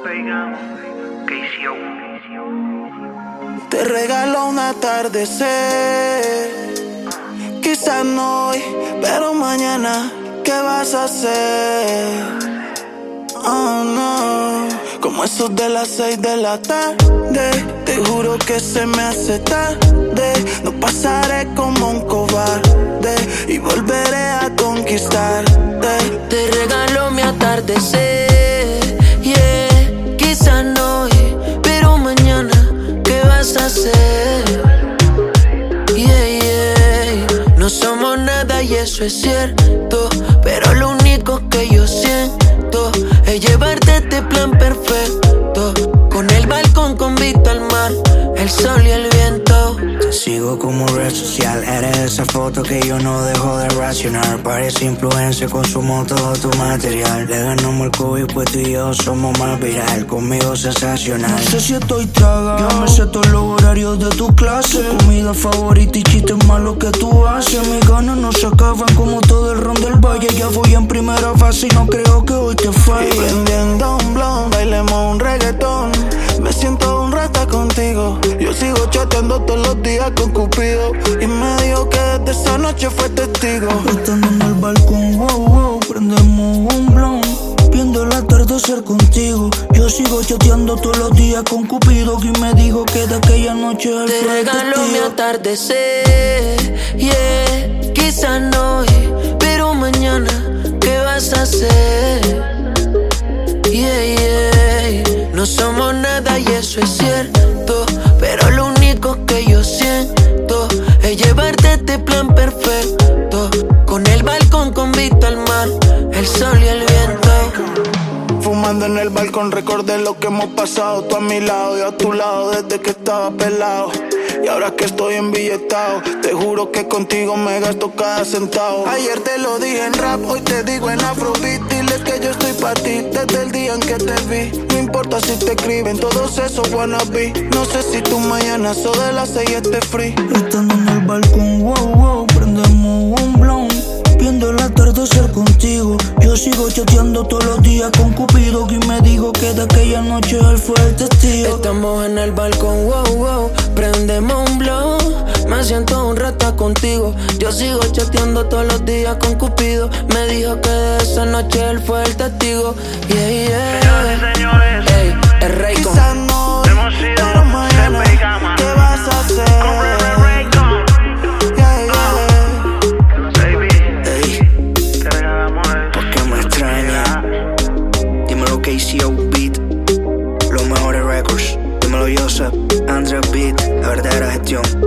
Te regalo un atardecer, quizás no hoy, pero mañana, ¿qué vas a hacer? Oh no, como esos de las 6 de la tarde, te juro que se me hace tarde. No pasaré como un cobarde y volveré a conquistarte. Te regalo mi atardecer, yeah, quizás no hoy, pero mañana, ¿qué vas a hacer? Yeah, yeah. No somos nada y eso es cierto, pero lo único que yo siento es llevarte a este plan perfecto, con el balcón con vista al mar, el sol y el viento. Te sigo como red social, eres esa foto que yo no dejo de racionar. Parece influencer, consumo todo tu material. Le ganamos el COVID, pues tú y yo somos más viral. Conmigo sensacional. No sé si estoy tragado, yo me sé todos los horarios de tu clase. Tu comida favorita y chistes malos que tú haces. Mis ganas no se acaban como todo el ron del valle. Ya voy en primera fase y no creo que hoy te falle. Y prendiendo un blond, bailemos un reggaetón. Me siento un rata contigo. Yo sigo chateando todos los días con Cupido y me dijo que desde esa noche fue testigo. Estando en el balcón, wow, wow, prendemos un blond, viendo el atardecer contigo. Yo sigo chateando todos los días con Cupido y me dijo que de aquella noche él Te fue regalo testigo. mi atardecer, yeah, quizás no hoy, pero mañana, ¿qué vas a hacer? Yeah, yeah. No somos nada y eso es cierto, pero lo único que yo siento es llevarte a este plan perfecto, con el balcón con vista al mar, el sol y el viento. Fumando en el balcón recordé lo que hemos pasado. Tú a mi lado, yo a tu lado desde que estaba pelado. Y ahora que estoy embilletado, te juro que contigo me gasto cada centavo. Ayer te lo dije en rap, hoy te digo en afrobeat. Diles que yo estoy pa' ti desde el día en que te vi. No importa si te escriben todos esos wannabe. No sé si tú mañana so de las 6 estés free. Estando en el balcón, wow, wow, prendemos un blond, viendo el atardecer contigo. Yo sigo chateando todos los días con Cupido y me dijo que de aquella noche él fue el testigo. Estamos en el balcón, wow, wow, prendemos un blow, me siento un rata contigo. Yo sigo chateando todos los días con Cupido, me dijo que de esa noche él fue el testigo. Yeah, yeah. Señores, señores, Ey, el rey con Quizás no, hemos sido pero mañana, Sepe y Gama. ¿qué vas a hacer? Yeah, yeah. Baby, Ey, te regalamos el ¿por qué me extraña? Dímelo KCO Beat, los mejores records. Dímelo Joseph, Andrea Beat, la verdadera gestión.